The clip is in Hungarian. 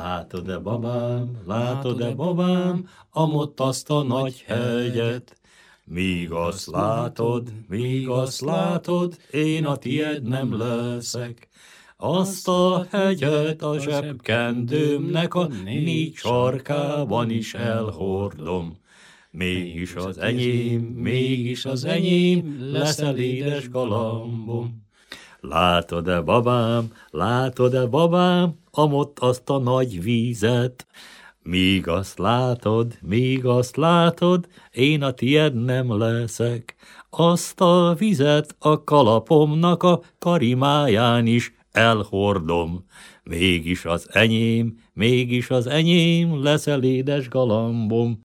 látod-e babám, amott azt a nagy hegyet? Míg azt látod, én a tied nem leszek. Azt a hegyet a zsebkendőmnek a 4 sarkában is elhordom. Mégis az enyém, leszel édes galambom. Látod-e babám, amott azt a nagy vízet? Míg azt látod, én a tied nem leszek. Azt a vizet a kalapomnak a karimáján is elhordom. Mégis az enyém, leszel édes galambom.